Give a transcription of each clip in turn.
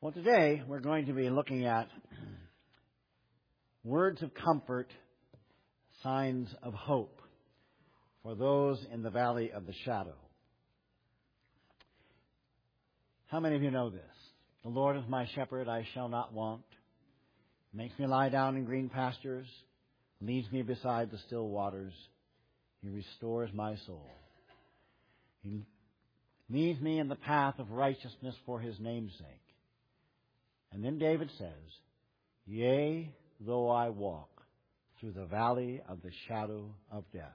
Well, today we're going to be looking at words of comfort, signs of hope for those in the valley of the shadow. How many of you know this? The Lord is my shepherd, I shall not want. Makes me lie down in green pastures, leads me beside the still waters. He restores my soul. He leads me in the path of righteousness for his name's sake. And then David says, yea, though I walk through the valley of the shadow of death.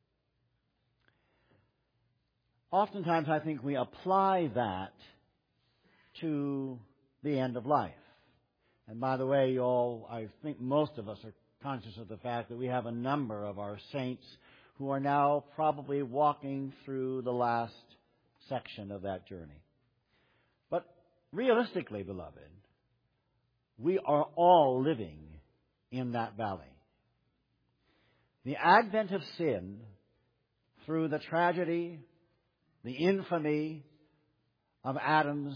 Oftentimes I think we apply that to the end of life. And by the way, I think most of us are conscious of the fact that we have a number of our saints who are now probably walking through the last section of that journey. But realistically, beloved, we are all living in that valley. The advent of sin through the tragedy, the infamy of Adam's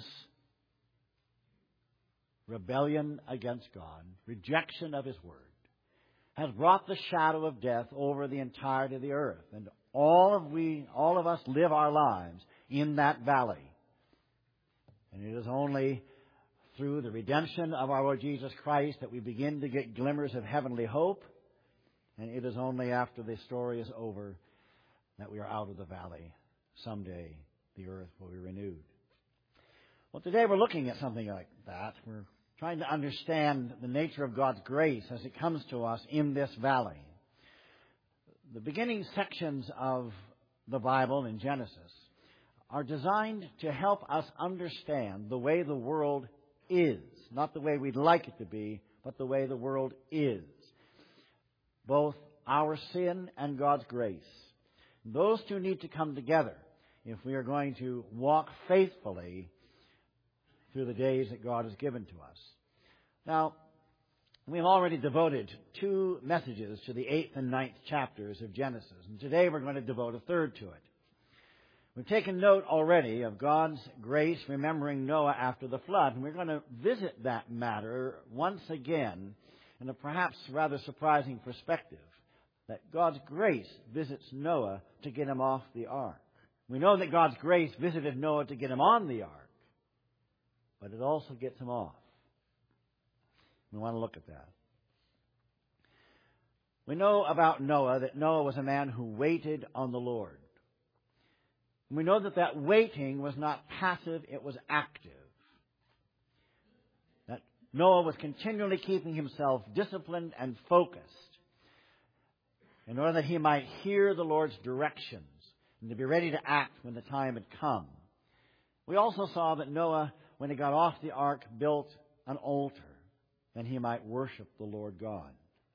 rebellion against God, rejection of his word, has brought the shadow of death over the entirety of the earth. And all of us live our lives in that valley. And it is only through the redemption of our Lord Jesus Christ that we begin to get glimmers of heavenly hope. And it is only after the story is over that we are out of the valley. Someday the earth will be renewed. Well, today we're looking at something like that. We're trying to understand the nature of God's grace as it comes to us in this valley. The beginning sections of the Bible in Genesis are designed to help us understand the way the world is. Not the way we'd like it to be, but the way the world is. Both our sin and God's grace. Those two need to come together if we are going to walk faithfully through the days that God has given to us. Now, we've already devoted 2 messages to the 8th and 9th chapters of Genesis, and today we're going to devote a third to it. We've taken note already of God's grace remembering Noah after the flood, and we're going to visit that matter once again in a perhaps rather surprising perspective, that God's grace visits Noah to get him off the ark. We know that God's grace visited Noah to get him on the ark, but it also gets him off. We want to look at that. We know about Noah that Noah was a man who waited on the Lord. We know that waiting was not passive, it was active. That Noah was continually keeping himself disciplined and focused in order that he might hear the Lord's directions and to be ready to act when the time had come. We also saw that Noah, when he got off the ark, built an altar that he might worship the Lord God.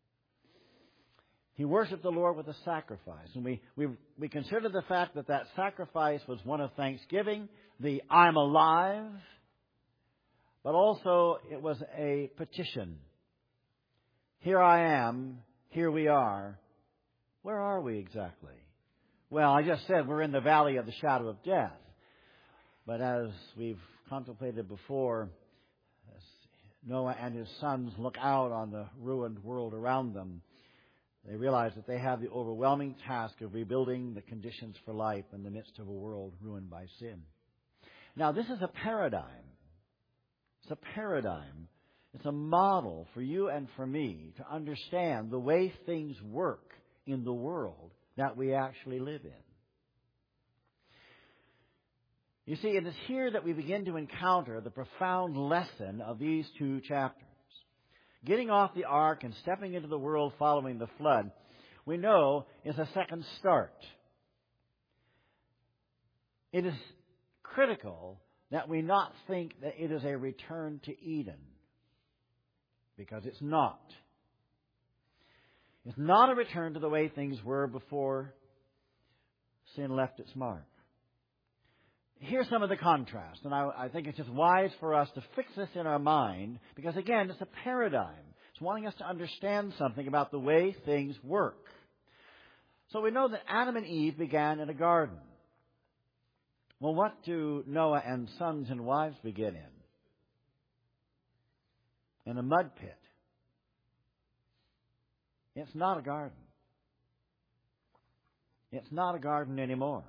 He worshipped the Lord with a sacrifice. And we consider the fact that sacrifice was one of thanksgiving, the I'm alive, but also it was a petition. Here I am, here we are. Where are we exactly? Well, I just said we're in the valley of the shadow of death. But as we've contemplated before, as Noah and his sons look out on the ruined world around them, they realize that they have the overwhelming task of rebuilding the conditions for life in the midst of a world ruined by sin. Now, this is a paradigm. It's a paradigm. It's a model for you and for me to understand the way things work in the world that we actually live in. You see, it is here that we begin to encounter the profound lesson of these 2 chapters. Getting off the ark and stepping into the world following the flood, we know, is a second start. It is critical that we not think that it is a return to Eden, because it's not. It's not a return to the way things were before sin left its mark. Here's some of the contrast, and I think it's just wise for us to fix this in our mind, because again, it's a paradigm. It's wanting us to understand something about the way things work. So we know that Adam and Eve began in a garden. Well, what do Noah and sons and wives begin in? in a mud pit. It's not a garden. It's not a garden anymore.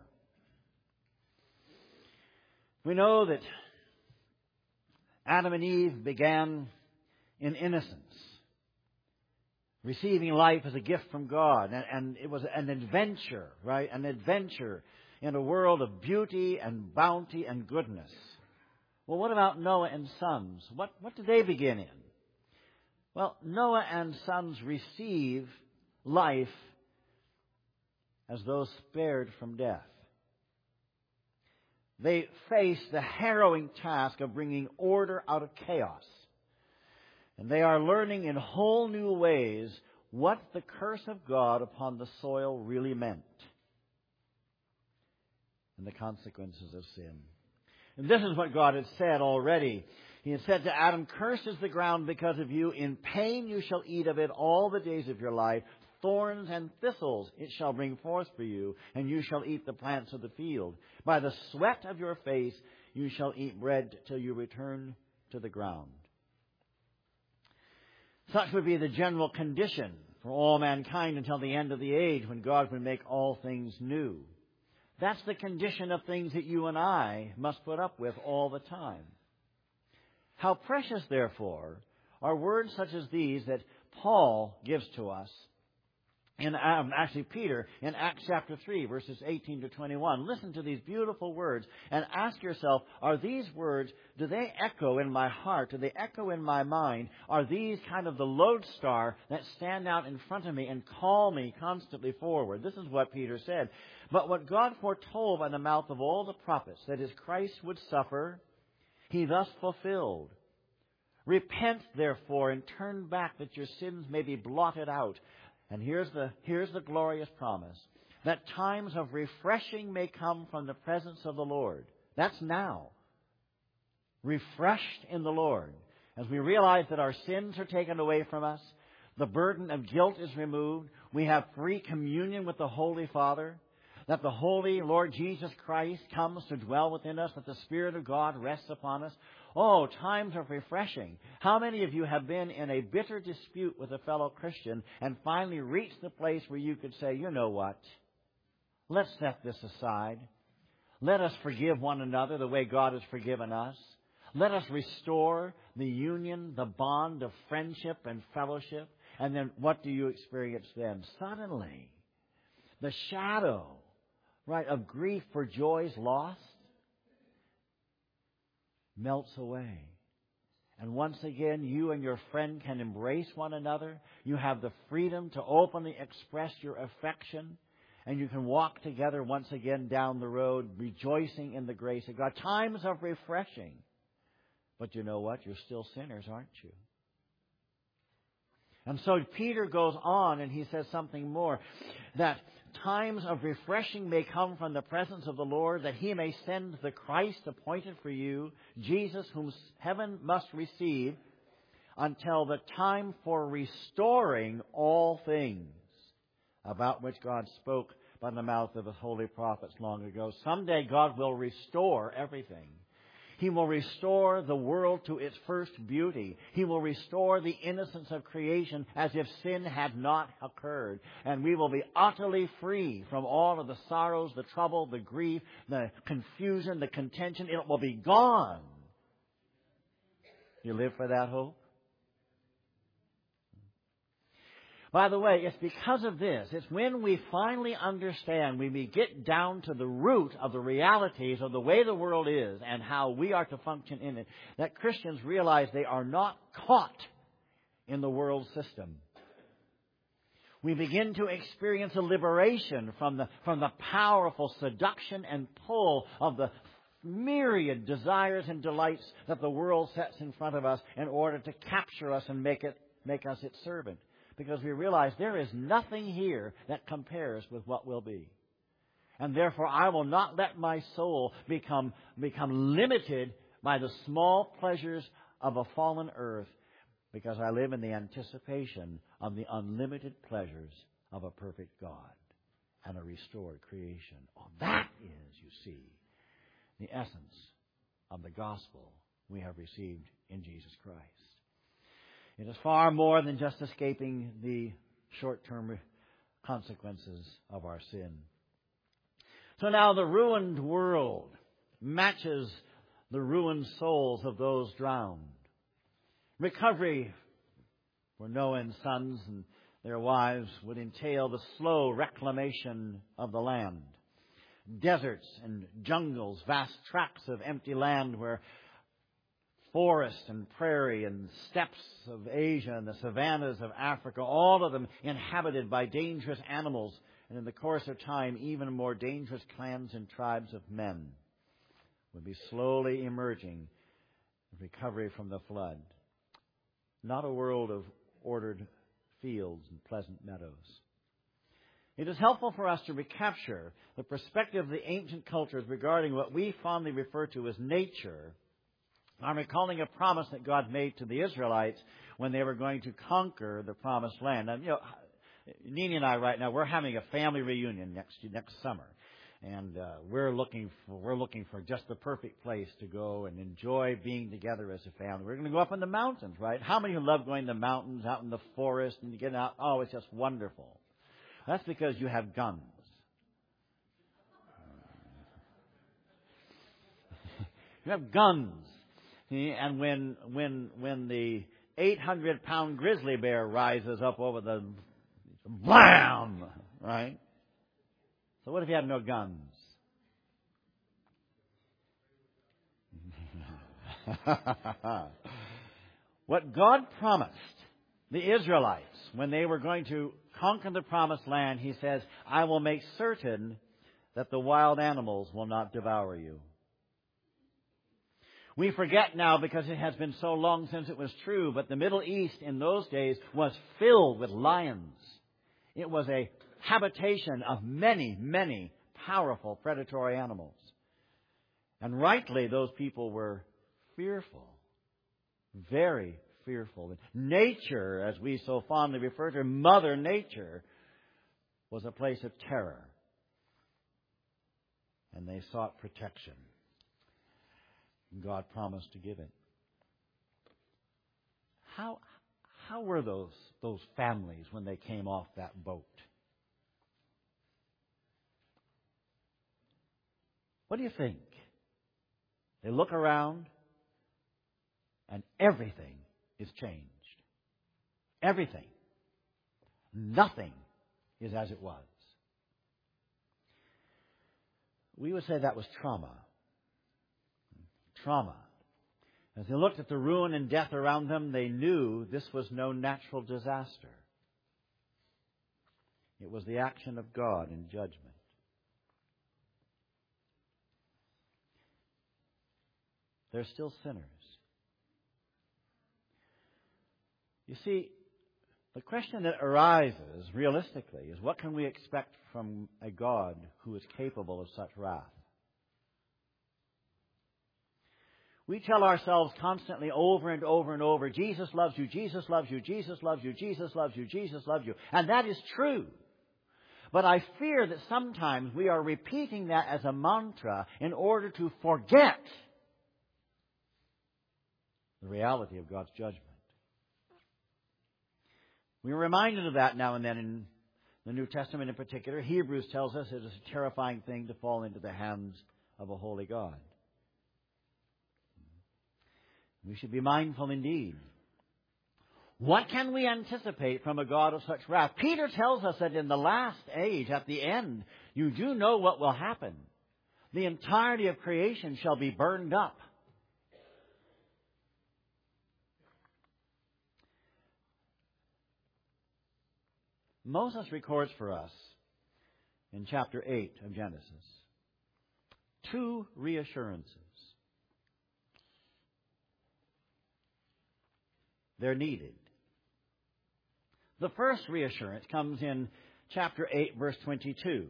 We know that Adam and Eve began in innocence, receiving life as a gift from God. And it was an adventure, right? An adventure in a world of beauty and bounty and goodness. Well, what about Noah and sons? What did they begin in? Well, Noah and sons receive life as those spared from death. They face the harrowing task of bringing order out of chaos. And they are learning in whole new ways what the curse of God upon the soil really meant and the consequences of sin. And this is what God had said already. He had said to Adam, "Cursed is the ground because of you. In pain you shall eat of it all the days of your life. Thorns and thistles it shall bring forth for you, and you shall eat the plants of the field. By the sweat of your face you shall eat bread till you return to the ground." Such would be the general condition for all mankind until the end of the age, when God would make all things new. That's the condition of things that you and I must put up with all the time. How precious, therefore, are words such as these that Paul gives to us, Peter, in Acts chapter 3, verses 18 to 21. Listen to these beautiful words and ask yourself, are these words, do they echo in my heart? Do they echo in my mind? Are these kind of the lodestar that stand out in front of me and call me constantly forward? This is what Peter said. "But what God foretold by the mouth of all the prophets, that is, Christ would suffer, He thus fulfilled. Repent, therefore, and turn back, that your sins may be blotted out." And here's the glorious promise, that times of refreshing may come from the presence of the Lord. That's now. Refreshed in the Lord. As we realize that our sins are taken away from us, the burden of guilt is removed, we have free communion with the Holy Father, that the Holy Lord Jesus Christ comes to dwell within us, that the Spirit of God rests upon us. Oh, times of refreshing. How many of you have been in a bitter dispute with a fellow Christian and finally reached the place where you could say, you know what? Let's set this aside. Let us forgive one another the way God has forgiven us. Let us restore the union, the bond of friendship and fellowship. And then what do you experience then? Suddenly, the shadow, right, of grief for joys lost melts away. And once again, you and your friend can embrace one another. You have the freedom to openly express your affection. And you can walk together once again down the road, rejoicing in the grace of God. Times of refreshing. But you know what? You're still sinners, aren't you? And so Peter goes on and he says something more. That times of refreshing may come from the presence of the Lord, that He may send the Christ appointed for you, Jesus, whom heaven must receive, until the time for restoring all things, about which God spoke by the mouth of His holy prophets long ago. Someday God will restore everything. He will restore the world to its first beauty. He will restore the innocence of creation as if sin had not occurred. And we will be utterly free from all of the sorrows, the trouble, the grief, the confusion, the contention. It will be gone. You live for that hope? By the way, it's because of this. It's when we finally understand, when we get down to the root of the realities of the way the world is and how we are to function in it, that Christians realize they are not caught in the world system. We begin to experience a liberation from the powerful seduction and pull of the myriad desires and delights that the world sets in front of us in order to capture us and make us its servant. Because we realize there is nothing here that compares with what will be. And therefore, I will not let my soul become limited by the small pleasures of a fallen earth, because I live in the anticipation of the unlimited pleasures of a perfect God and a restored creation. Oh, that is, you see, the essence of the gospel we have received in Jesus Christ. It is far more than just escaping the short-term consequences of our sin. So now the ruined world matches the ruined souls of those drowned. Recovery for Noah and sons and their wives would entail the slow reclamation of the land. Deserts and jungles, vast tracts of empty land where forest and prairie and steppes of Asia and the savannas of Africa, all of them inhabited by dangerous animals, and in the course of time, even more dangerous clans and tribes of men would be slowly emerging in recovery from the flood. Not a world of ordered fields and pleasant meadows. It is helpful for us to recapture the perspective of the ancient cultures regarding what we fondly refer to as nature. I'm recalling a promise that God made to the Israelites when they were going to conquer the promised land. And, Nini and I right now, we're having a family reunion next summer. And we're looking for just the perfect place to go and enjoy being together as a family. We're going to go up in the mountains, right? How many of you love going to the mountains, out in the forest, and you get out? Oh, it's just wonderful. That's because you have guns. You have guns. And when the 800-pound grizzly bear rises up over the blam, right? So what if you have no guns? What God promised the Israelites when they were going to conquer the promised land, He says, I will make certain that the wild animals will not devour you. We forget now because it has been so long since it was true, but the Middle East in those days was filled with lions. It was a habitation of many, many powerful predatory animals. And rightly, those people were fearful, very fearful. Nature, as we so fondly refer to, Mother Nature, was a place of terror. And they sought protection. God promised to give it. How were those families when they came off that boat? What do you think? They look around and everything is changed. Everything. Nothing is as it was. We would say that was trauma. Trauma. As they looked at the ruin and death around them, they knew this was no natural disaster. It was the action of God in judgment. They're still sinners. You see, the question that arises realistically is, what can we expect from a God who is capable of such wrath? We tell ourselves constantly over and over and over, Jesus loves you, Jesus loves you, Jesus loves you, Jesus loves you, Jesus loves you. And that is true. But I fear that sometimes we are repeating that as a mantra in order to forget the reality of God's judgment. We are reminded of that now and then in the New Testament in particular. Hebrews tells us it is a terrifying thing to fall into the hands of a holy God. We should be mindful indeed. What can we anticipate from a God of such wrath? Peter tells us that in the last age, at the end, you do know what will happen. The entirety of creation shall be burned up. Moses records for us in chapter 8 of Genesis 2 reassurances. They're needed. The first reassurance comes in chapter 8, verse 22.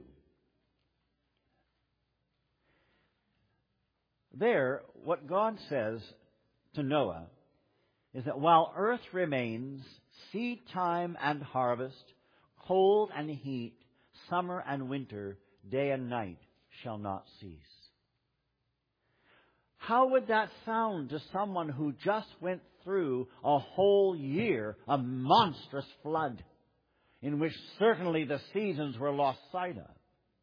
There, what God says to Noah is that while earth remains, seed time and harvest, cold and heat, summer and winter, day and night shall not cease. How would that sound to someone who just went through a whole year of monstrous flood, in which certainly the seasons were lost sight of?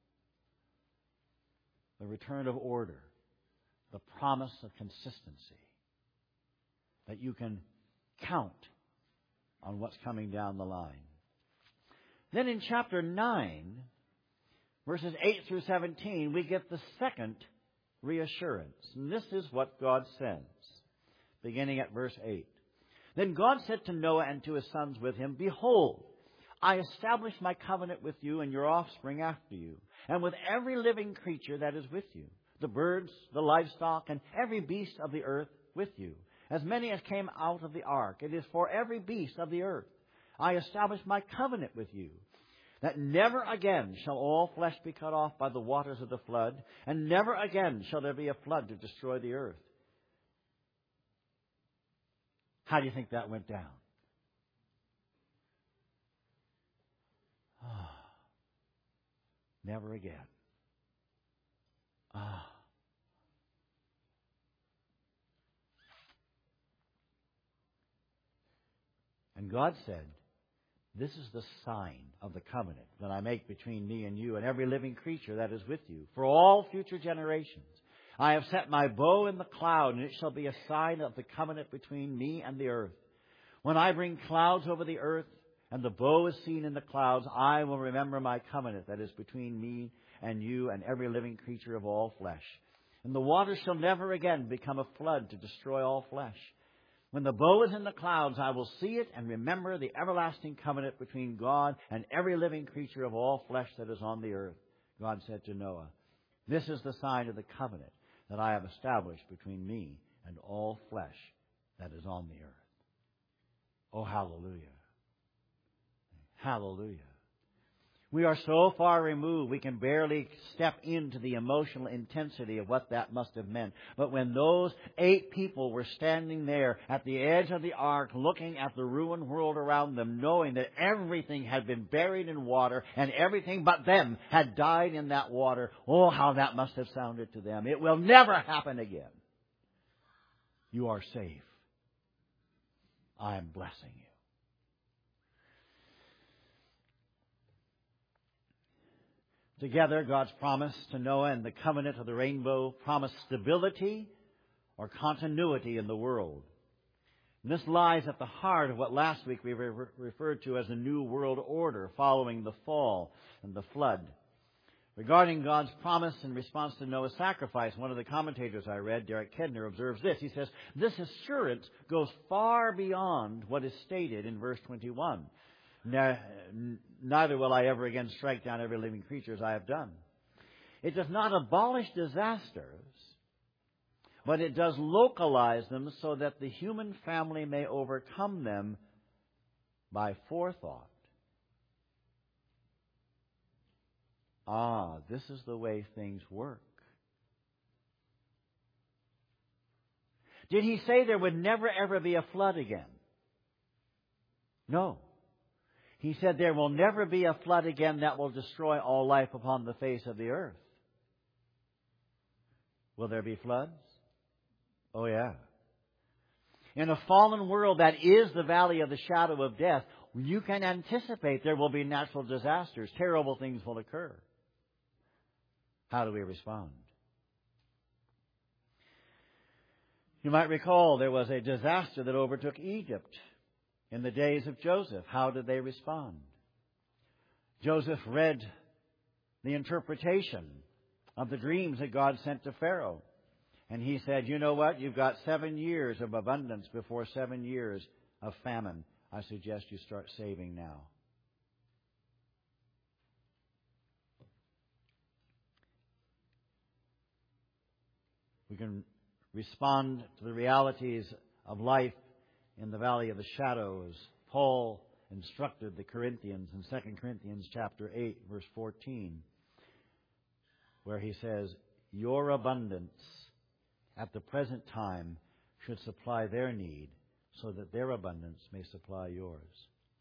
The return of order, the promise of consistency, that you can count on what's coming down the line. Then in chapter 9, verses 8 through 17, we get the second reassurance. And this is what God says, beginning at verse 8. Then God said to Noah and to his sons with him, Behold, I establish my covenant with you and your offspring after you, and with every living creature that is with you, the birds, the livestock, and every beast of the earth with you, as many as came out of the ark. It is for every beast of the earth. I establish my covenant with you, that never again shall all flesh be cut off by the waters of the flood, and never again shall there be a flood to destroy the earth. How do you think that went down? Never again. And God said, This is the sign of the covenant that I make between me and you and every living creature that is with you for all future generations. I have set my bow in the cloud, and it shall be a sign of the covenant between me and the earth. When I bring clouds over the earth, and the bow is seen in the clouds, I will remember my covenant that is between me and you and every living creature of all flesh. And the waters shall never again become a flood to destroy all flesh. When the bow is in the clouds, I will see it and remember the everlasting covenant between God and every living creature of all flesh that is on the earth. God said to Noah, This is the sign of the covenant that I have established between me and all flesh that is on the earth. Oh, hallelujah. Hallelujah. We are so far removed, we can barely step into the emotional intensity of what that must have meant. But when those 8 people were standing there at the edge of the ark, looking at the ruined world around them, knowing that everything had been buried in water and everything but them had died in that water, oh, how that must have sounded to them. It will never happen again. You are safe. I am blessing you. Together, God's promise to Noah and the covenant of the rainbow promised stability or continuity in the world. And this lies at the heart of what last week we referred to as the New World Order following the fall and the flood. Regarding God's promise in response to Noah's sacrifice, one of the commentators I read, Derek Kedner, observes this. He says, This assurance goes far beyond what is stated in verse 21. Neither will I ever again strike down every living creature as I have done. It does not abolish disasters, but it does localize them so that the human family may overcome them by forethought. This is the way things work. Did he say there would never ever be a flood again? No. He said there will never be a flood again that will destroy all life upon the face of the earth. Will there be floods? Oh, yeah. In a fallen world that is the valley of the shadow of death, you can anticipate there will be natural disasters. Terrible things will occur. How do we respond? You might recall there was a disaster that overtook Egypt in the days of Joseph. How did they respond? Joseph read the interpretation of the dreams that God sent to Pharaoh. And he said, You know what? You've got 7 years of abundance before 7 years of famine. I suggest you start saving now. We can respond to the realities of life in the valley of the shadows. Paul instructed the Corinthians in 2 Corinthians chapter 8, verse 14, where he says, Your abundance at the present time should supply their need, so that their abundance may supply yours.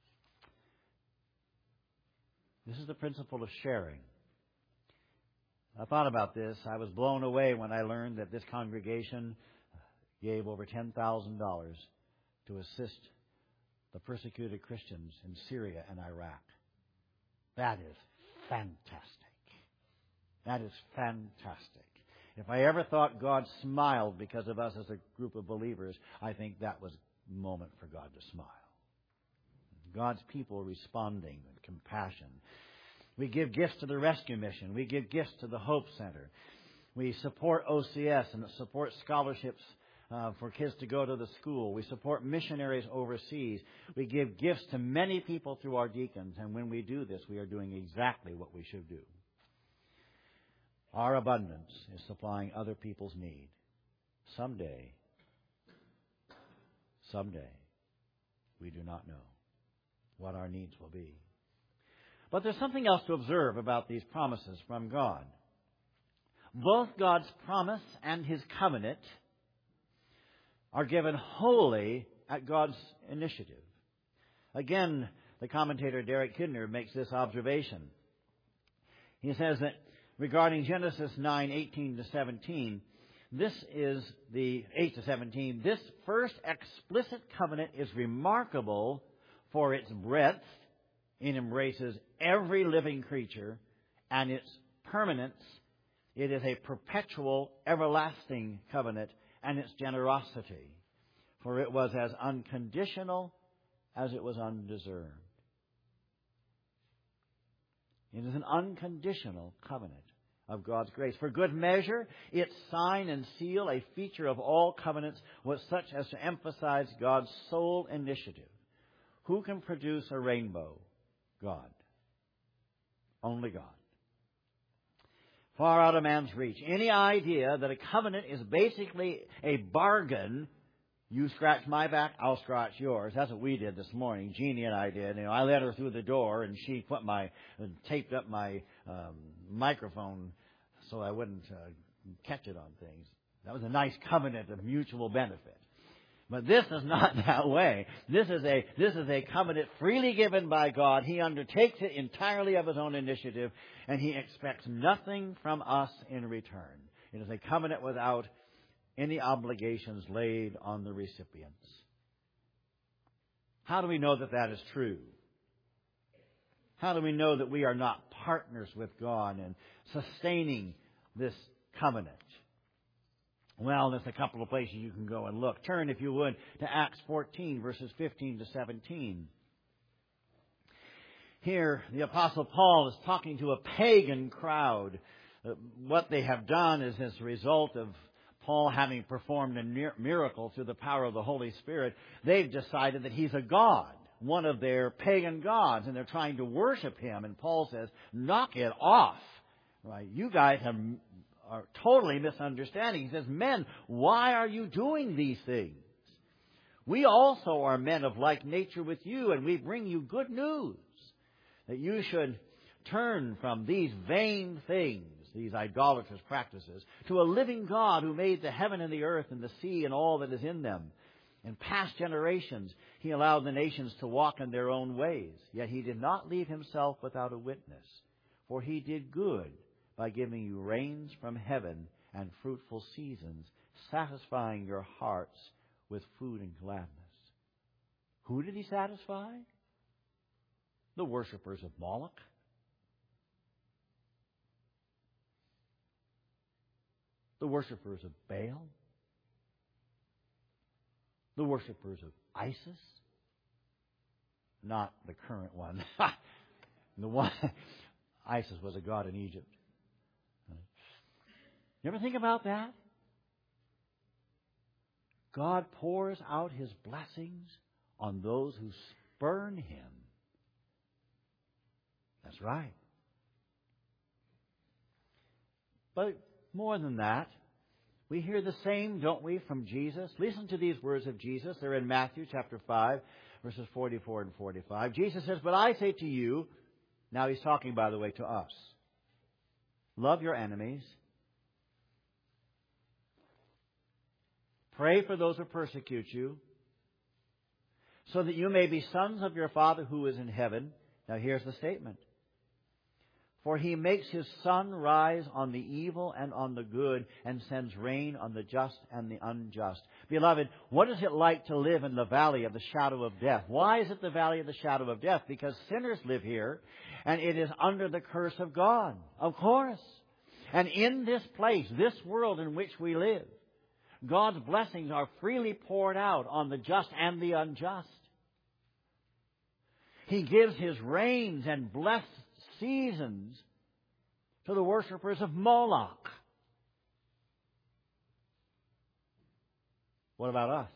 This is the principle of sharing. I thought about this. I was blown away when I learned that this congregation gave over $10,000 to assist the persecuted Christians in Syria and Iraq. That is fantastic. That is fantastic. If I ever thought God smiled because of us as a group of believers, I think that was a moment for God to smile. God's people responding with compassion. We give gifts to the Rescue Mission. We give gifts to the Hope Center. We support OCS and support scholarships for kids to go to the school. We support missionaries overseas. We give gifts to many people through our deacons. And when we do this, we are doing exactly what we should do. Our abundance is supplying other people's need. Someday, we do not know what our needs will be. But there's something else to observe about these promises from God. Both God's promise and His covenant are given wholly at God's initiative. Again, the commentator Derek Kidner makes this observation. He says that regarding Genesis 9:18-17, this is the 8-17. This first explicit covenant is remarkable for its breadth. It embraces every living creature, and its permanence. It is a perpetual, everlasting covenant, and its generosity, for it was as unconditional as it was undeserved. It is an unconditional covenant of God's grace. For good measure, its sign and seal, a feature of all covenants, was such as to emphasize God's sole initiative. Who can produce a rainbow? God. Only God. Far out of man's reach. Any idea that a covenant is basically a bargain, you scratch my back, I'll scratch yours. That's what we did this morning. Jeannie and I did. I let her through the door, and she taped up my microphone so I wouldn't catch it on things. That was a nice covenant of mutual benefit. But this is not that way. This is a covenant freely given by God. He undertakes it entirely of His own initiative, and He expects nothing from us in return. It is a covenant without any obligations laid on the recipients. How do we know that that is true? How do we know that we are not partners with God in sustaining this covenant? Well, there's a couple of places you can go and look. Turn, if you would, to Acts 14, verses 15-17. Here, the Apostle Paul is talking to a pagan crowd. What they have done is as a result of Paul having performed a miracle through the power of the Holy Spirit, they've decided that he's a god, one of their pagan gods, and they're trying to worship him. And Paul says, knock it off. Right? You guys are totally misunderstanding. He says, men, why are you doing these things? We also are men of like nature with you, and we bring you good news, that you should turn from these vain things, these idolatrous practices, to a living God who made the heaven and the earth and the sea and all that is in them. In past generations, He allowed the nations to walk in their own ways, yet He did not leave Himself without a witness, for He did good by giving you rains from heaven and fruitful seasons, satisfying your hearts with food and gladness. Who did He satisfy? The worshippers of Moloch. The worshippers of Baal. The worshippers of Isis. Not the current one. The one Isis was a god in Egypt. You ever think about that? God pours out His blessings on those who spurn Him. That's right. But more than that, we hear the same, don't we, from Jesus? Listen to these words of Jesus. They're in Matthew chapter 5, verses 44 and 45. Jesus says, but I say to you, now He's talking, by the way, to us, love your enemies. Pray for those who persecute you, so that you may be sons of your Father who is in heaven. Now here's the statement. For he makes his sun rise on the evil and on the good, and sends rain on the just and the unjust. Beloved, what is it like to live in the valley of the shadow of death? Why is it the valley of the shadow of death? Because sinners live here, and it is under the curse of God, of course. And in this place, this world in which we live, God's blessings are freely poured out on the just and the unjust. He gives His rains and blessed seasons to the worshipers of Moloch. What about us?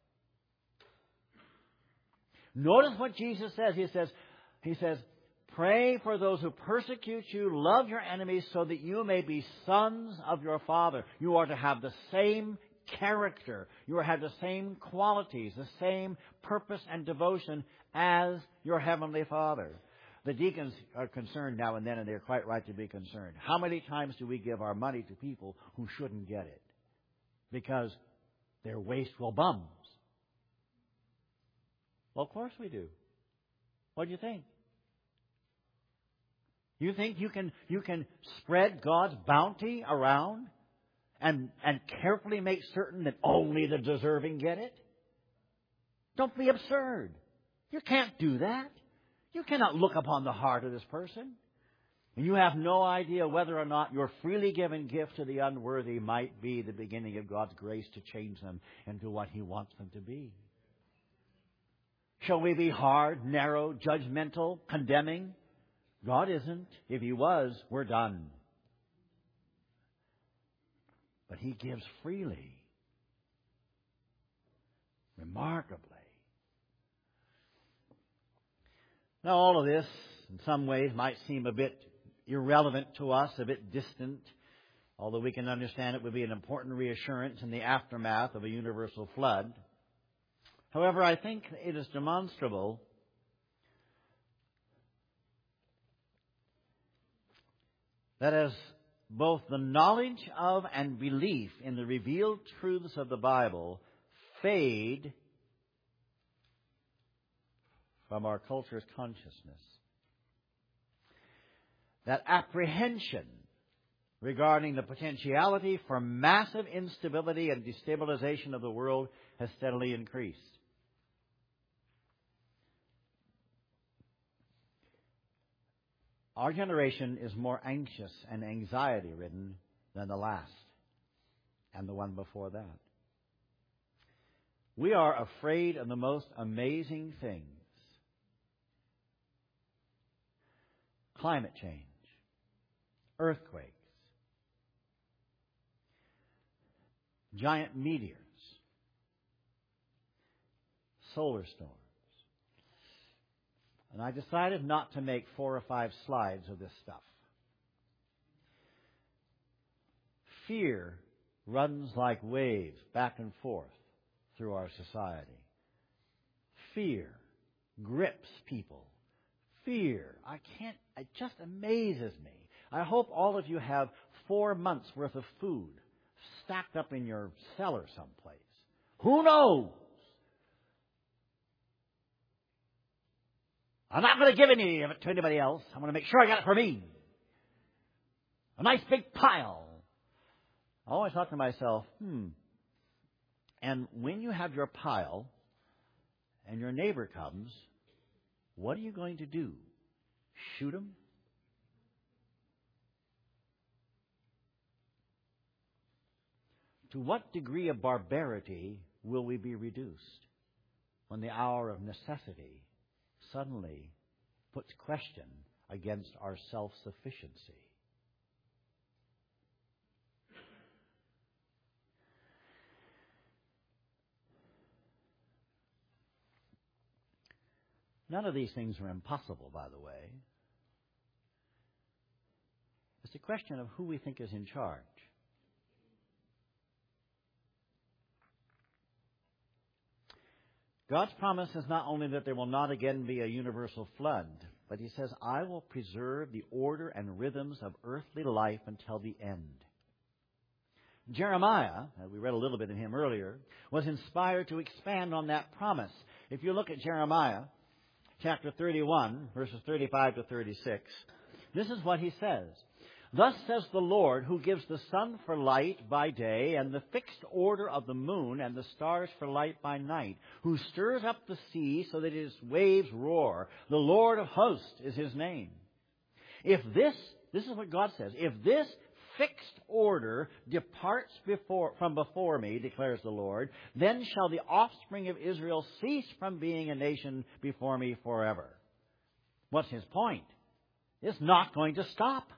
Notice what Jesus says. He says, pray for those who persecute you, love your enemies, so that you may be sons of your Father. You are to have the same character. You are to have the same qualities, the same purpose and devotion as your Heavenly Father. The deacons are concerned now and then, and they're quite right to be concerned. How many times do we give our money to people who shouldn't get it? Because they're wasteful bums. Well, of course we do. What do you think? You think you can spread God's bounty around and carefully make certain that only the deserving get it? Don't be absurd. You can't do that. You cannot look upon the heart of this person. And you have no idea whether or not your freely given gift to the unworthy might be the beginning of God's grace to change them into what He wants them to be. Shall we be hard, narrow, judgmental, condemning? God isn't. If He was, we're done. But He gives freely. Remarkably. Now, all of this, in some ways, might seem a bit irrelevant to us, a bit distant, although we can understand it would be an important reassurance in the aftermath of a universal flood. However, I think it is demonstrable that as both the knowledge of and belief in the revealed truths of the Bible fade from our culture's consciousness, that apprehension regarding the potentiality for massive instability and destabilization of the world has steadily increased. Our generation is more anxious and anxiety-ridden than the last and the one before that. We are afraid of the most amazing things. Climate change, earthquakes, giant meteors, solar storms. And I decided not to make 4 or 5 slides of this stuff. Fear runs like waves back and forth through our society. Fear grips people. Fear. It just amazes me. I hope all of you have 4 months' worth of food stacked up in your cellar someplace. Who knows? I'm not going to give any of it to anybody else. I'm going to make sure I got it for me. A nice big pile. I always thought to myself, And when you have your pile and your neighbor comes, what are you going to do? Shoot him? To what degree of barbarity will we be reduced when the hour of necessity suddenly puts question against our self-sufficiency? None of these things are impossible, by the way. It's a question of who we think is in charge. God's promise is not only that there will not again be a universal flood, but He says, I will preserve the order and rhythms of earthly life until the end. Jeremiah, we read a little bit in him earlier, was inspired to expand on that promise. If you look at Jeremiah, chapter 31, verses 35 to 36, This is what he says. Thus says the Lord, who gives the sun for light by day, and the fixed order of the moon and the stars for light by night, who stirs up the sea so that its waves roar. The Lord of hosts is his name. If this is what God says, if this fixed order departs from before me, declares the Lord, then shall the offspring of Israel cease from being a nation before me forever. What's his point? It's not going to stop.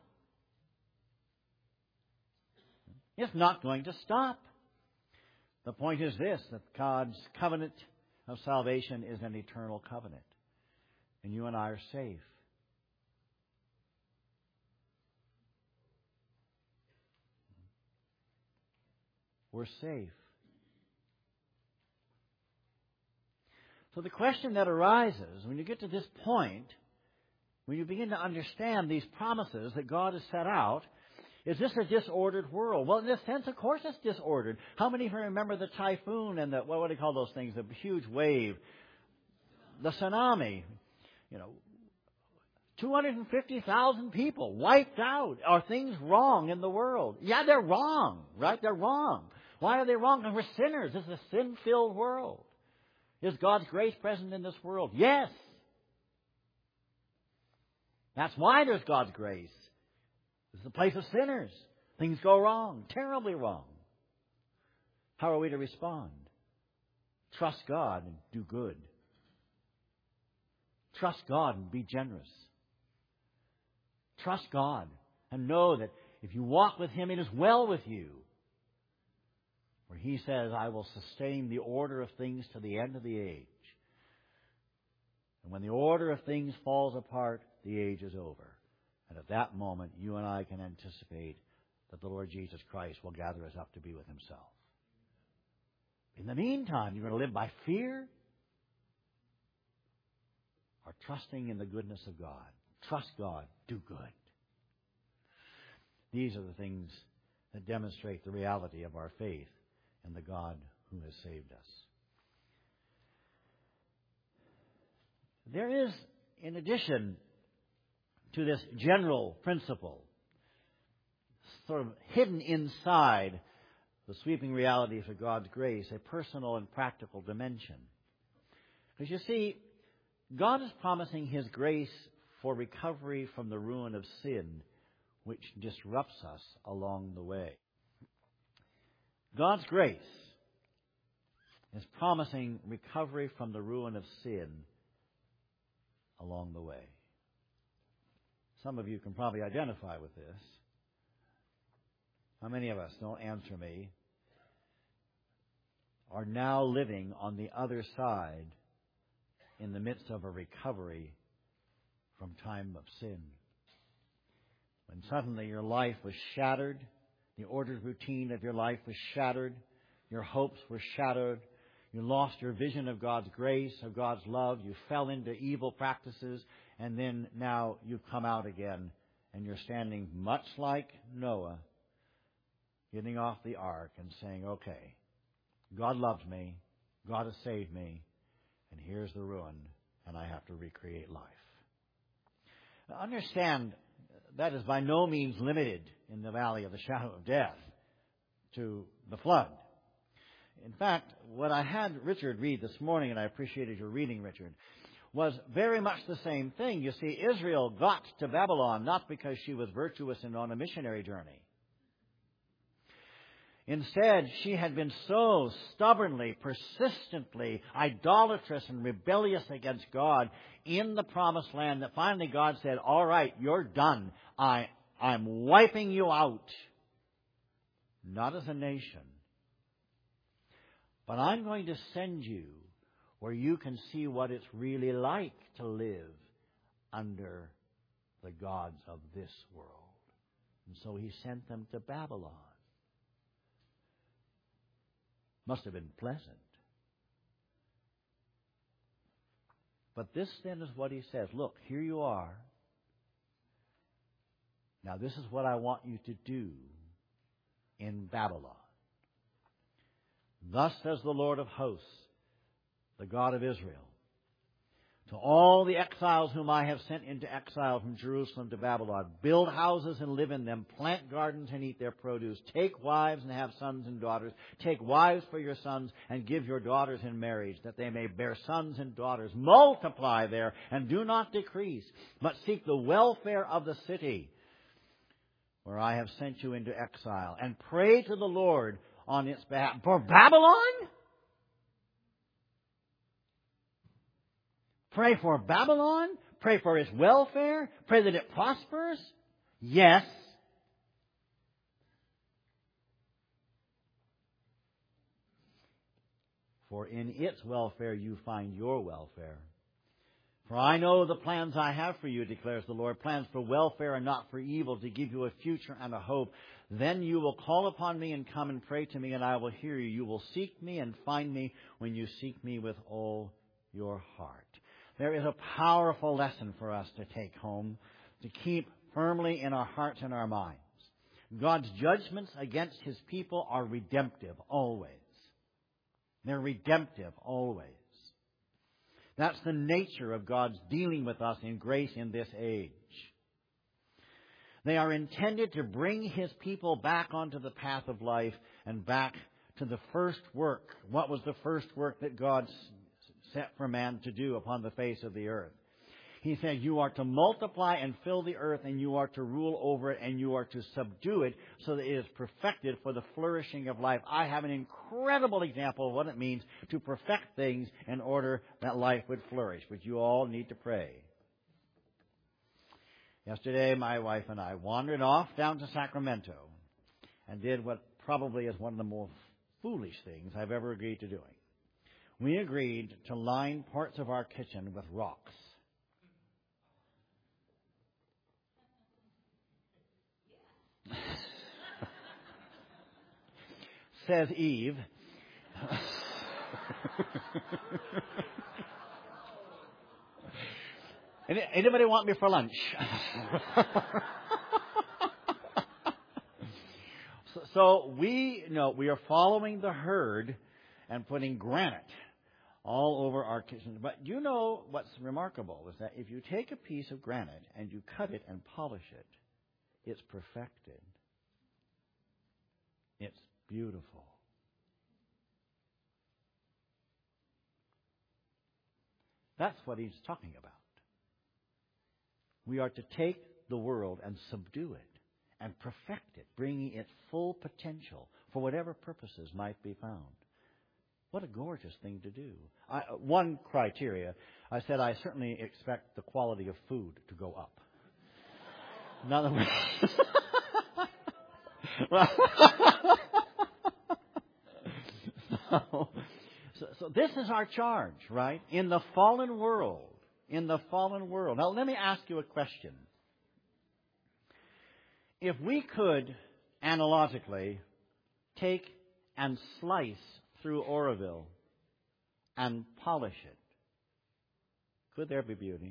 It's not going to stop. The point is this, that God's covenant of salvation is an eternal covenant. And you and I are safe. We're safe. So the question that arises when you get to this point, when you begin to understand these promises that God has set out, is this a disordered world? Well, in a sense, of course it's disordered. How many of you remember the typhoon and what do you call those things? The huge wave, the tsunami, 250,000 people wiped out. Are things wrong in the world? Yeah, they're wrong, right? They're wrong. Why are they wrong? Because we're sinners. This is a sin-filled world. Is God's grace present in this world? Yes. That's why there's God's grace. This is a place of sinners. Things go wrong, terribly wrong. How are we to respond? Trust God and do good. Trust God and be generous. Trust God and know that if you walk with Him, it is well with you. Where He says, I will sustain the order of things to the end of the age. And when the order of things falls apart, the age is over. And at that moment, you and I can anticipate that the Lord Jesus Christ will gather us up to be with Himself. In the meantime, you're going to live by fear or trusting in the goodness of God. Trust God. Do good. These are the things that demonstrate the reality of our faith in the God who has saved us. There is, in addition to this general principle, sort of hidden inside the sweeping realities of God's grace, a personal and practical dimension. Because you see, God is promising His grace for recovery from the ruin of sin, which disrupts us along the way. God's grace is promising recovery from the ruin of sin along the way. Some of you can probably identify with this. How many of us, don't answer me, are now living on the other side in the midst of a recovery from time of sin? When suddenly your life was shattered, the ordered routine of your life was shattered, your hopes were shattered, you lost your vision of God's grace, of God's love, you fell into evil practices, and then now you come out again, and you're standing much like Noah, getting off the ark and saying, okay, God loves me, God has saved me, and here's the ruin, and I have to recreate life. Now, understand, that is by no means limited in the valley of the shadow of death to the flood. In fact, what I had Richard read this morning, and I appreciated your reading, Richard, was very much the same thing. You see, Israel got to Babylon not because she was virtuous and on a missionary journey. Instead, she had been so stubbornly, persistently idolatrous and rebellious against God in the promised land that finally God said, all right, you're done. I'm wiping you out. Not as a nation. But I'm going to send you where you can see what it's really like to live under the gods of this world. And so He sent them to Babylon. Must have been pleasant. But this then is what He says. Look, here you are. Now this is what I want you to do in Babylon. Thus says the Lord of hosts, the God of Israel. To all the exiles whom I have sent into exile from Jerusalem to Babylon, build houses and live in them, plant gardens and eat their produce, take wives and have sons and daughters, take wives for your sons and give your daughters in marriage, that they may bear sons and daughters. Multiply there and do not decrease, but seek the welfare of the city where I have sent you into exile, and pray to the Lord on its behalf. For Babylon? Pray for Babylon? Pray for its welfare? Pray that it prospers? Yes. For in its welfare you find your welfare. For I know the plans I have for you, declares the Lord, plans for welfare and not for evil, to give you a future and a hope. Then you will call upon me and come and pray to me, and I will hear you. You will seek me and find me when you seek me with all your heart. There is a powerful lesson for us to take home, to keep firmly in our hearts and our minds. God's judgments against His people are redemptive, always. They're redemptive, always. That's the nature of God's dealing with us in grace in this age. They are intended to bring His people back onto the path of life and back to the first work. What was the first work that God set for man to do upon the face of the earth? He said, you are to multiply and fill the earth, and you are to rule over it, and you are to subdue it so that it is perfected for the flourishing of life. I have an incredible example of what it means to perfect things in order that life would flourish, which you all need to pray. Yesterday, my wife and I wandered off down to Sacramento and did what probably is one of the most foolish things I've ever agreed to doing. We agreed to line parts of our kitchen with rocks. Says Eve. Anybody want me for lunch? So we are following the herd and putting granite all over our kitchen. But you know what's remarkable is that if you take a piece of granite and you cut it and polish it, it's perfected. It's beautiful. That's what he's talking about. We are to take the world and subdue it and perfect it, bringing its full potential for whatever purposes might be found. What a gorgeous thing to do. One criteria, I said I certainly expect the quality of food to go up. In other words, so this is our charge, right? In the fallen world. Now, let me ask you a question. If we could, analogically, take and slice through Oroville and polish it, could there be beauty?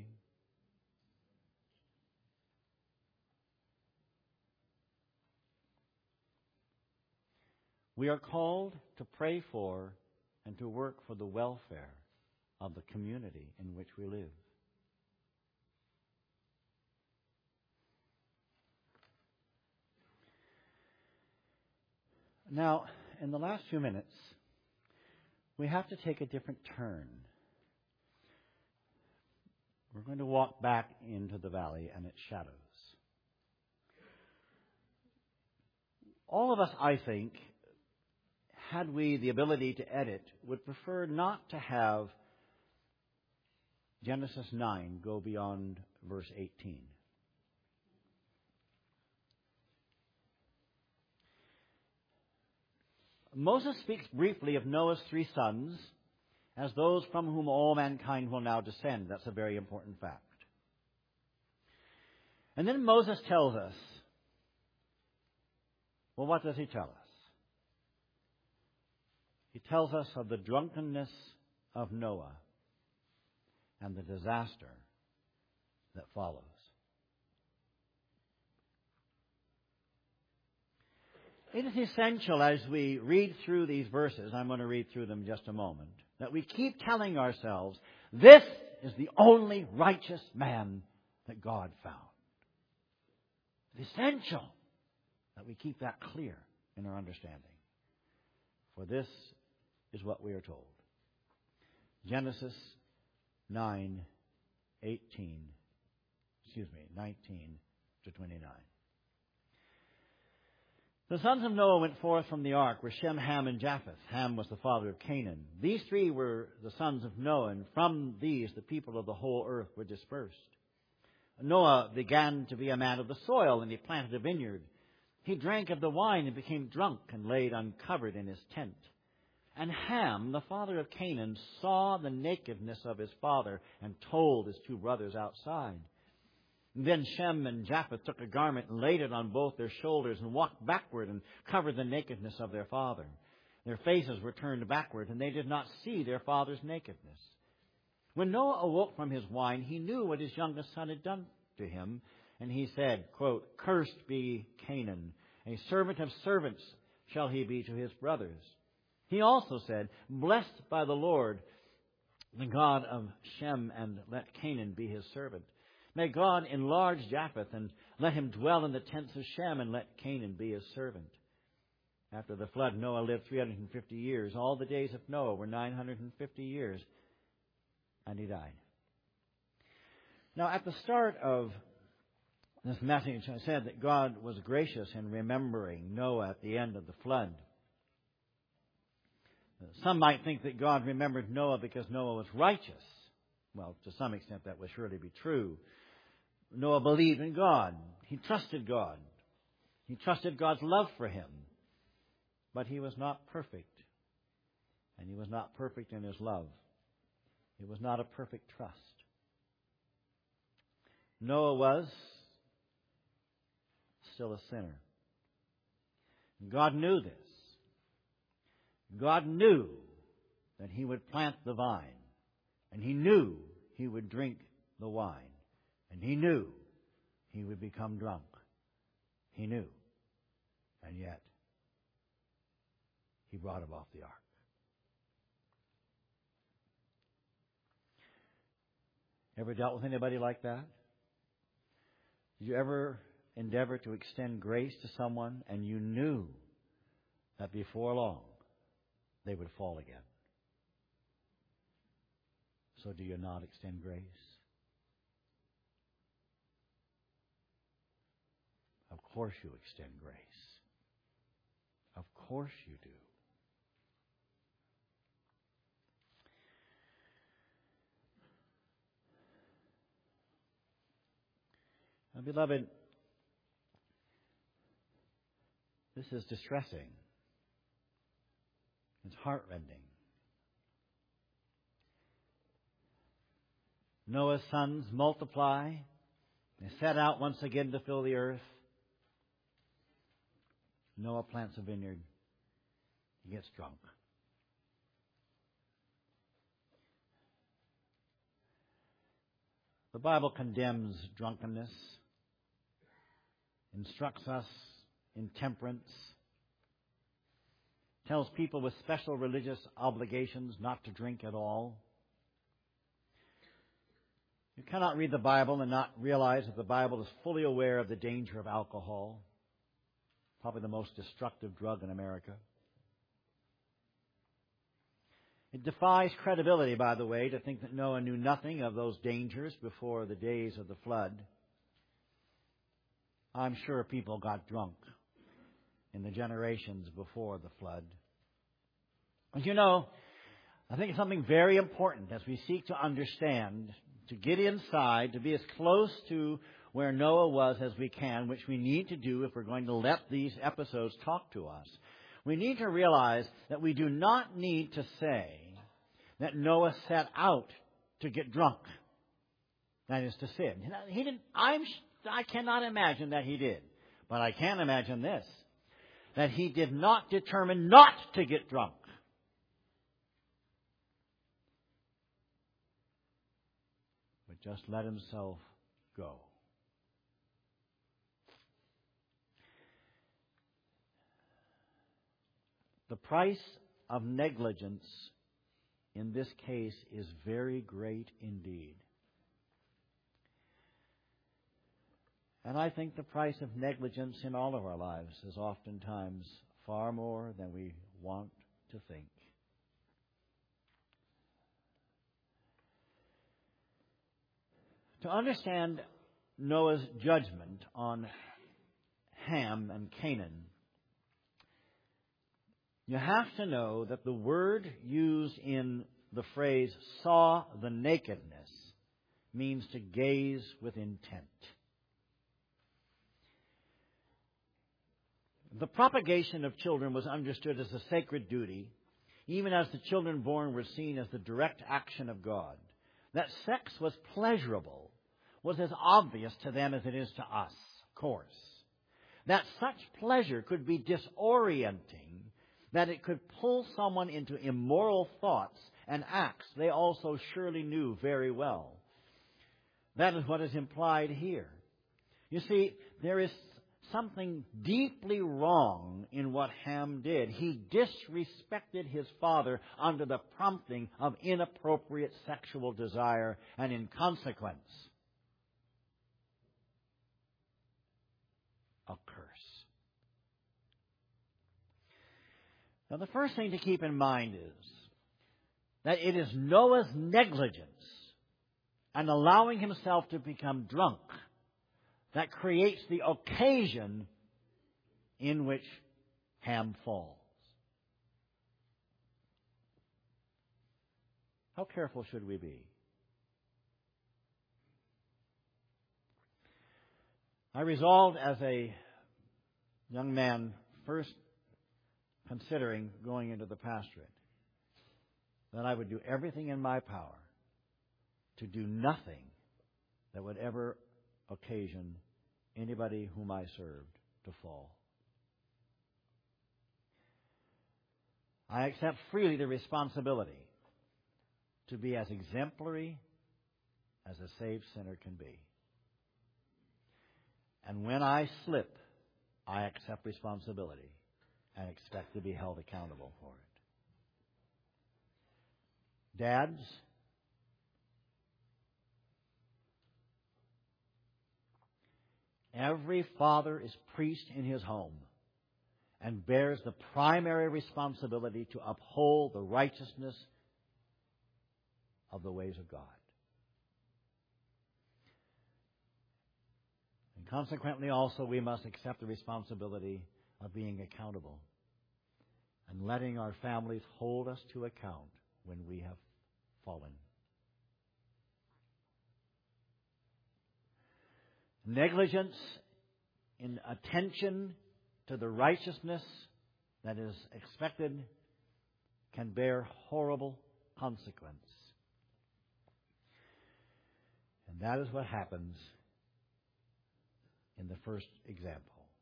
We are called to pray for and to work for the welfare of the community in which we live. Now, in the last few minutes, we have to take a different turn. We're going to walk back into the valley and its shadows. All of us, I think, had we the ability to edit, would prefer not to have Genesis 9 go beyond verse 18. Moses speaks briefly of Noah's 3 sons as those from whom all mankind will now descend. That's a very important fact. And then Moses tells us, well, what does he tell us? He tells us of the drunkenness of Noah and the disaster that follows. It is essential as we read through these verses, I'm going to read through them in just a moment, that we keep telling ourselves, this is the only righteous man that God found. It's essential that we keep that clear in our understanding. For this is what we are told. Genesis 19 to 29. The sons of Noah went forth from the ark were Shem, Ham, and Japheth. Ham was the father of Canaan. These three were the sons of Noah, and from these the people of the whole earth were dispersed. Noah began to be a man of the soil, and he planted a vineyard. He drank of the wine and became drunk and laid uncovered in his tent. And Ham, the father of Canaan, saw the nakedness of his father and told his two brothers outside. Then Shem and Japheth took a garment and laid it on both their shoulders and walked backward and covered the nakedness of their father. Their faces were turned backward, and they did not see their father's nakedness. When Noah awoke from his wine, he knew what his youngest son had done to him, and he said, quote, "Cursed be Canaan, a servant of servants shall he be to his brothers." He also said, "Blessed by the Lord, the God of Shem, and let Canaan be his servant. May God enlarge Japheth, and let him dwell in the tents of Shem, and let Canaan be his servant." After the flood, Noah lived 350 years. All the days of Noah were 950 years, and he died. Now, at the start of this message, I said that God was gracious in remembering Noah at the end of the flood. Some might think that God remembered Noah because Noah was righteous. Well, to some extent that would surely be true. Noah believed in God. He trusted God. He trusted God's love for him. But he was not perfect. And he was not perfect in his love. It was not a perfect trust. Noah was still a sinner. God knew this. God knew that he would plant the vine, and he knew he would drink the wine, and he knew he would become drunk. He knew, and yet he brought him off the ark. Ever dealt with anybody like that? Did you ever endeavor to extend grace to someone and you knew that before long they would fall again? So do you not extend grace? Of course you extend grace. Of course you do. Now, beloved, this is distressing. It's heartrending. Noah's sons multiply. They set out once again to fill the earth. Noah plants a vineyard. He gets drunk. The Bible condemns drunkenness, instructs us in temperance, tells people with special religious obligations not to drink at all. You cannot read the Bible and not realize that the Bible is fully aware of the danger of alcohol, probably the most destructive drug in America. It defies credibility, by the way, to think that Noah knew nothing of those dangers before the days of the flood. I'm sure people got drunk in the generations before the flood. But you know, I think it's something very important as we seek to understand, to get inside, to be as close to where Noah was as we can, which we need to do if we're going to let these episodes talk to us. We need to realize that we do not need to say that Noah set out to get drunk. That is to sin. He didn't. I cannot imagine that he did. But I can imagine this, that he did not determine not to get drunk. But just let himself go. The price of negligence in this case is very great indeed. And I think the price of negligence in all of our lives is oftentimes far more than we want to think. To understand Noah's judgment on Ham and Canaan, you have to know that the word used in the phrase saw the nakedness means to gaze with intent. The propagation of children was understood as a sacred duty, even as the children born were seen as the direct action of God. That sex was pleasurable was as obvious to them as it is to us, of course. That such pleasure could be disorienting, that it could pull someone into immoral thoughts and acts they also surely knew very well. That is what is implied here. You see, there is something deeply wrong in what Ham did. He disrespected his father under the prompting of inappropriate sexual desire, and in consequence, a curse. Now, the first thing to keep in mind is that it is Noah's negligence and allowing himself to become drunk that creates the occasion in which Ham falls. How careful should we be? I resolved as a young man, first considering going into the pastorate, that I would do everything in my power to do nothing that would ever occasion anybody whom I served to fall. I accept freely the responsibility to be as exemplary as a saved sinner can be. And when I slip, I accept responsibility and expect to be held accountable for it. Dads, every father is priest in his home and bears the primary responsibility to uphold the righteousness of the ways of God. And consequently, also, we must accept the responsibility of being accountable and letting our families hold us to account when we have fallen. Negligence in attention to the righteousness that is expected can bear horrible consequence. And that is what happens in the first example.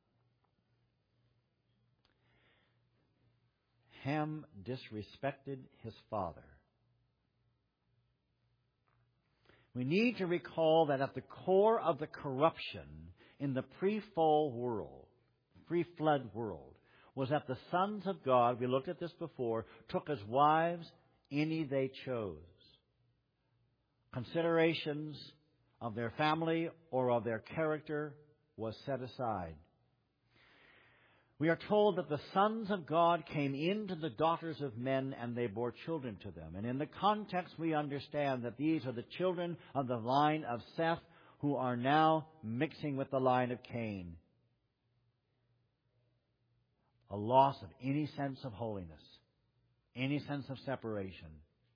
Ham disrespected his father. We need to recall that at the core of the corruption in the pre-fall world, pre-flood world, was that the sons of God, we looked at this before, took as wives any they chose. Considerations of their family or of their character was set aside. We are told that the sons of God came into the daughters of men and they bore children to them. And in the context, we understand that these are the children of the line of Seth who are now mixing with the line of Cain. A loss of any sense of holiness, any sense of separation.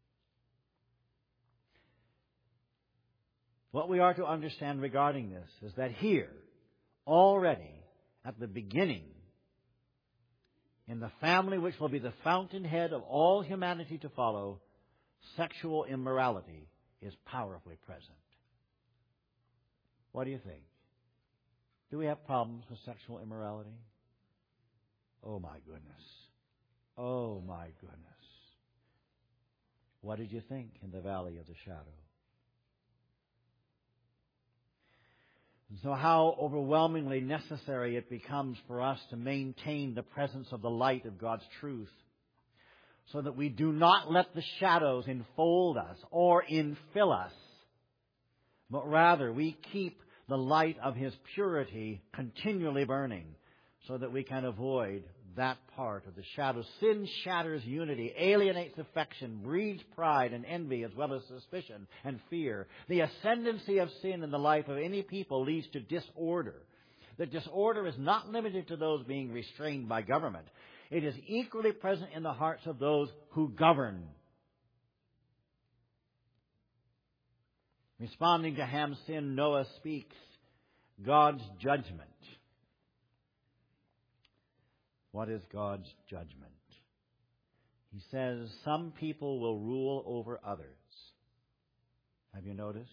What we are to understand regarding this is that here, already at the beginning, in the family which will be the fountainhead of all humanity to follow, sexual immorality is powerfully present. What do you think? Do we have problems with sexual immorality? Oh my goodness. Oh my goodness. What did you think in the valley of the shadow? And so how overwhelmingly necessary it becomes for us to maintain the presence of the light of God's truth, so that we do not let the shadows enfold us or infill us, but rather we keep the light of His purity continually burning, so that we can avoid that part of the shadow. Sin shatters unity, alienates affection, breeds pride and envy, as well as suspicion and fear. The ascendancy of sin in the life of any people leads to disorder. The disorder is not limited to those being restrained by government. It is equally present in the hearts of those who govern. Responding to Ham's sin, Noah speaks God's judgment. What is God's judgment? He says some people will rule over others. Have you noticed?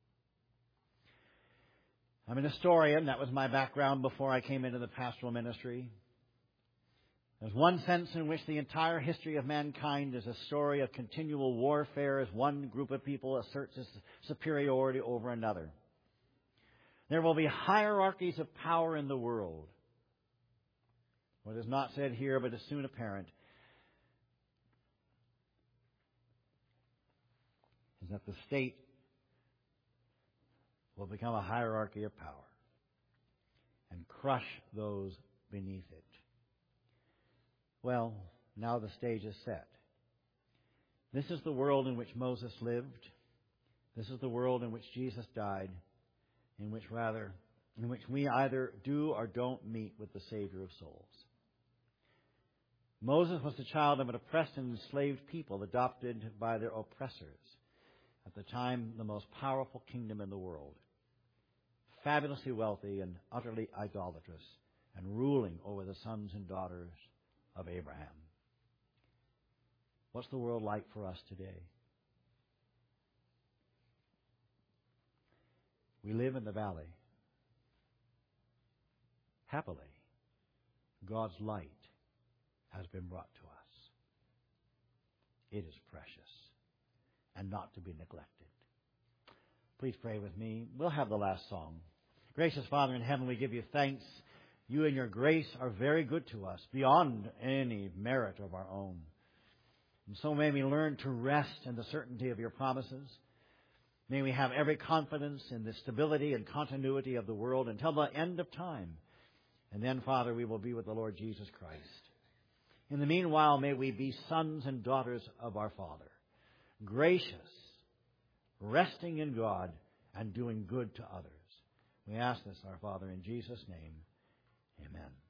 I'm an historian. That was my background before I came into the pastoral ministry. There's one sense in which the entire history of mankind is a story of continual warfare as one group of people asserts its superiority over another. There will be hierarchies of power in the world. What is not said here, but is soon apparent, is that the state will become a hierarchy of power and crush those beneath it. Well, now the stage is set. This is the world in which Moses lived. This is the world in which Jesus died, in which we either do or don't meet with the Savior of souls. Moses was the child of an oppressed and enslaved people, adopted by their oppressors. At the time, the most powerful kingdom in the world. Fabulously wealthy and utterly idolatrous, and ruling over the sons and daughters of Abraham. What's the world like for us today? We live in the valley. Happily, God's light has been brought to us. It is precious and not to be neglected. Please pray with me. We'll have the last song. Gracious Father in heaven, we give you thanks. You and your grace are very good to us, beyond any merit of our own. And so may we learn to rest in the certainty of your promises. May we have every confidence in the stability and continuity of the world until the end of time. And then, Father, we will be with the Lord Jesus Christ. In the meanwhile, may we be sons and daughters of our Father, gracious, resting in God, and doing good to others. We ask this, our Father, in Jesus' name. Amen.